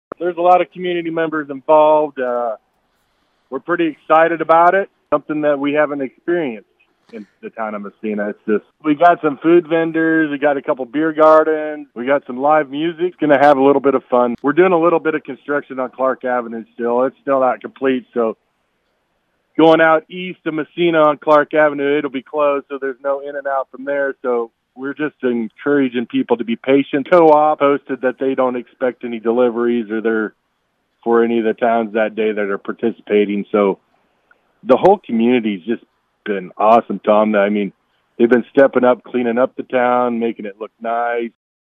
There's a lot of community members involved. We're pretty excited about it. Something that we haven't experienced in the town of Messina. It's just, we got some food vendors, we got a couple beer gardens, we got some live music. It's going to have a little bit of fun. We're doing a little bit of construction on Clark Avenue still. It's still not complete, so going out east of Messina on Clark Avenue, it'll be closed, so there's no in and out from there. So we're just encouraging people to be patient. Co-op posted that they don't expect any deliveries or they're for any of the towns that day that are participating. So the whole community's just been awesome, Tom. I mean, they've been stepping up, cleaning up the town, making it look nice.